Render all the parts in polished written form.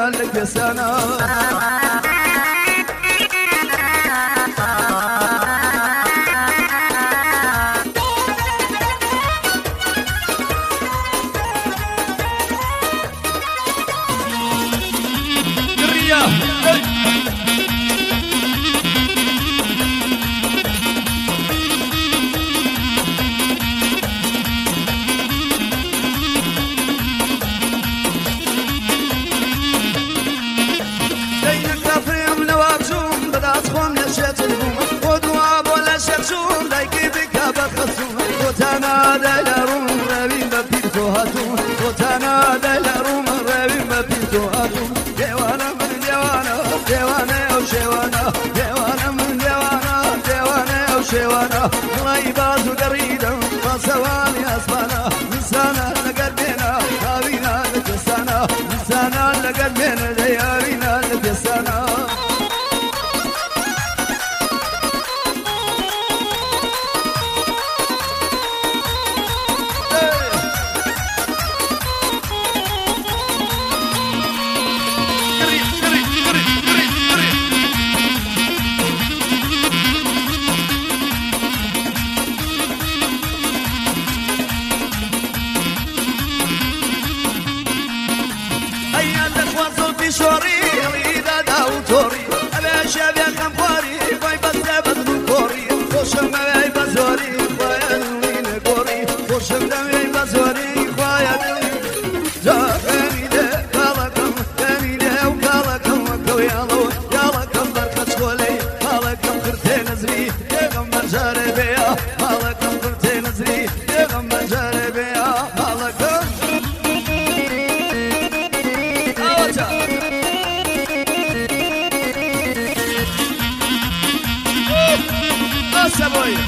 هاوينا لك سنة شوانا غيبات قريدا فسواني أسفانا نسانا لقلبنا هاوينا لجسانا نسانا لقلبنا ديارنا لجسانا شوري إذا داوتوري أبي شابي كمبوري باي بس بدل كوري خوشم باي بزوري باي نوين كوري خوشم باي بزوري باي جاني ده كلكم جاني ده وكلكم وكويالو كلكم بركة شولي كلكم كرتين نزري كم بجاري بيا كلكم كرتين نزري كم بجاري بيا كلكم Boy.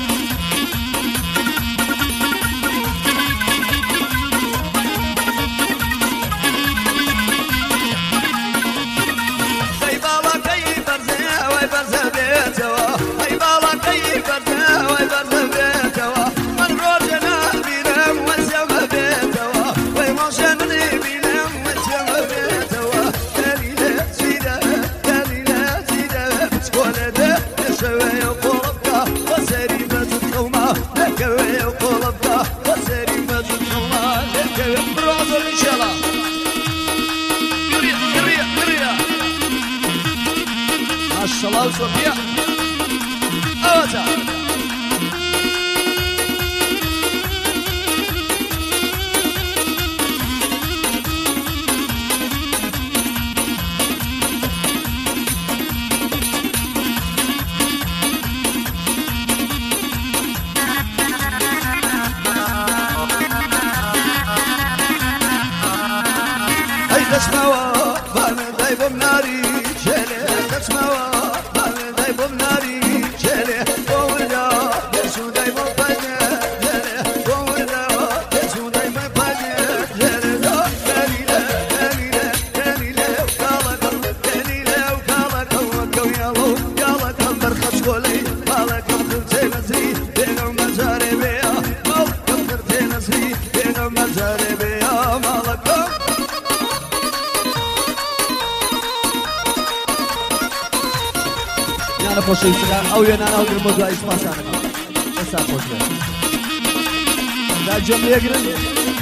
الله وصفية أوتا هاي تسمعوا بان دايب ناري شيلي تسمعوا أنا بوشي سلام أو ينا أو الموضوع اسمه سامي بس أنا بوشي لا جملة يقرن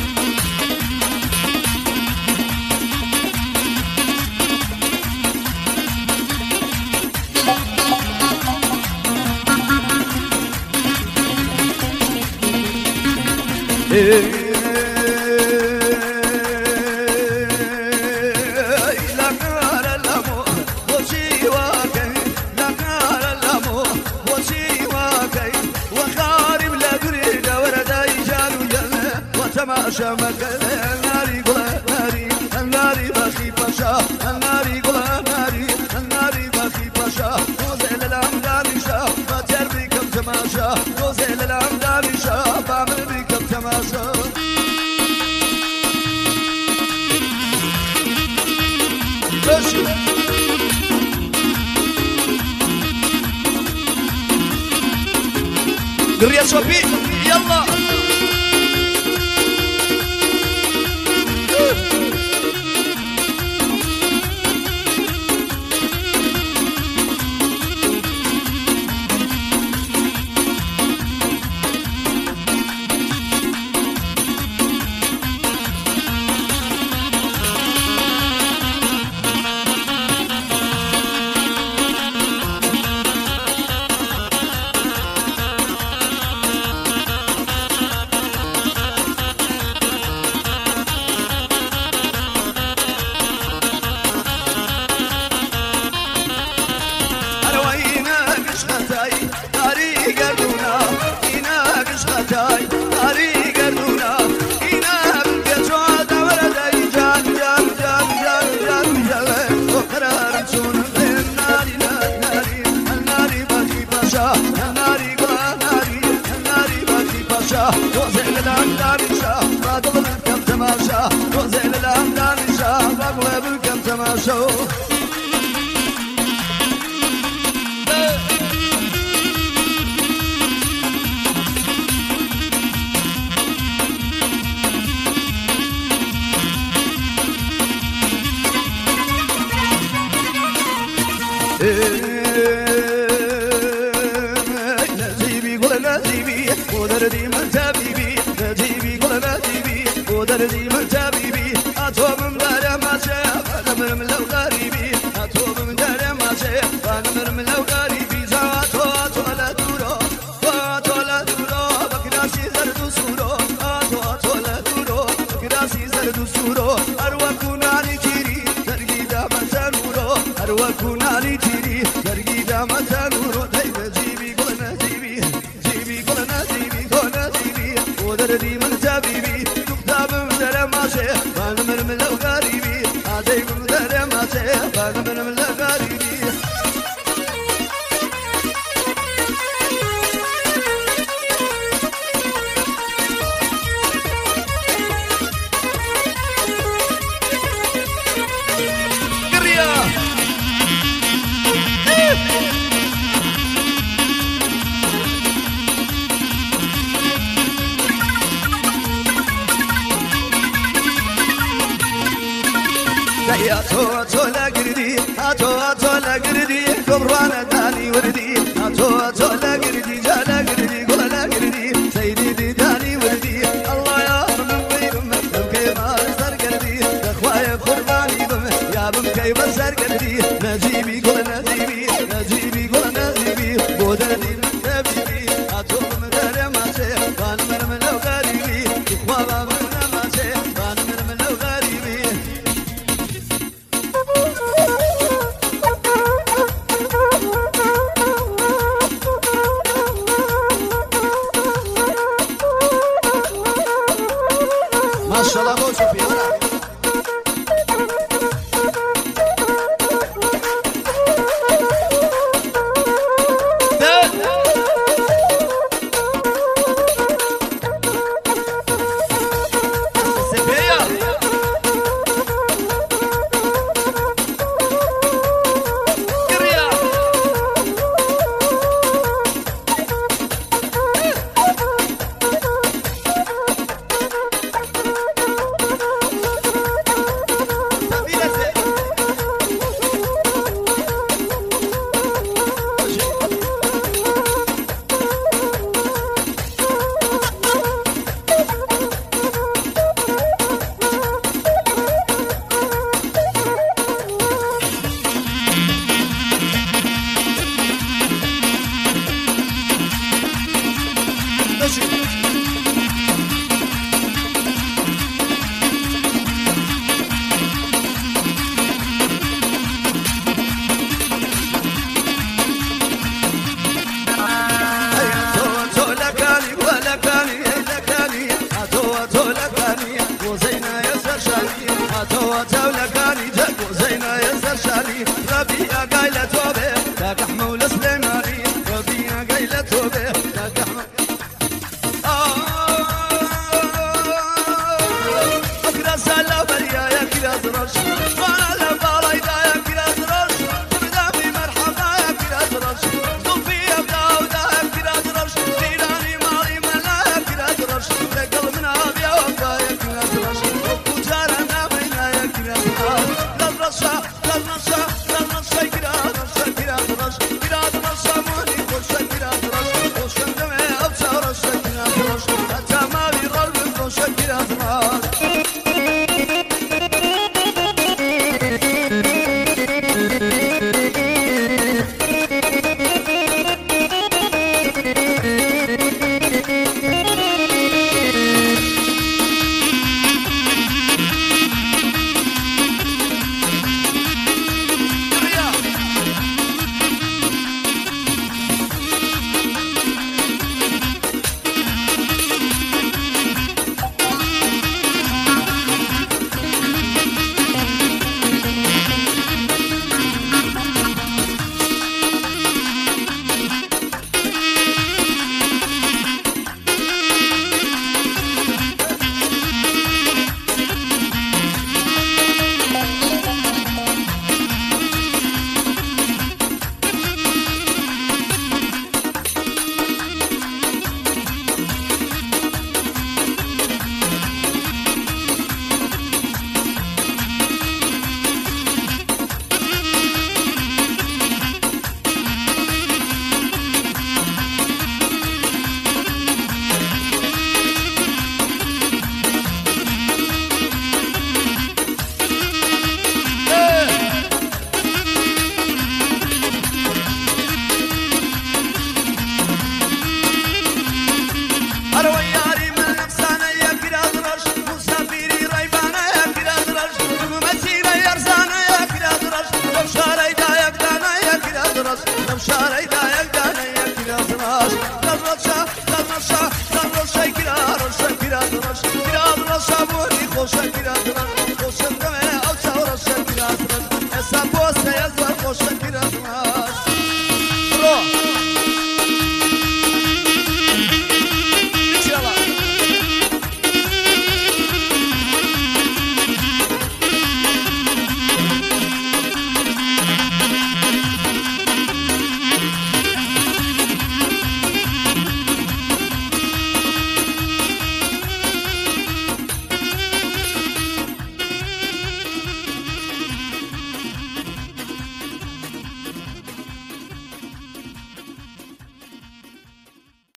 شمك الناري قلا ناري الناري بخي باشا الناري قلا ناري الناري بخي باشا وزيل الأمداني شا باتر بكم تماشا وزيل الأمداني شا بعمل بكم تماشا بشي قرية صوفي يلا تماشو نجيبي قول نجيبي ودردي من تبيبي نجيبي قول نجيبي ودردي من تبيبي أتوب من دار ما شاف أنا من لو غريبي أتوب من دار ما شاف أنا من لو غريبي زاتو لا دورو واتو لا دورو بكراسي زرد سورو أتو لا دورو بكراسي زرد سورو أرواكونا نجيري درجي دام تنورو أرواكونا نجيري درجي دام تنورو دايما جيبي قول نجيبي جيبي قول نجيبي قول نجيبي ودردي من تبيبي تكتب من دار ما شاف أنا من لو غريبي هذي من دار ما شاف أنا من لو غريبي أتو لا قردي أتو لا قردي كبرانا داني وردي أتو لا قردي جالا قردي قول لا قردي سيدي دي داني وردي الله يا من بيرم كيف أسر قردي أخوايا قرباني بم يا بم كيف أسر قردي نجيبي قول نجيبي نجيبي قول نجيبي بودني من تبيبي أتو من دار ما شيء أنا من لو غريبي إخوة من ما شيء أنا من لو غريبي ما شاء الله موسو في ورا أتو لكاني جاكو زينا يسر شاني ربي أقايل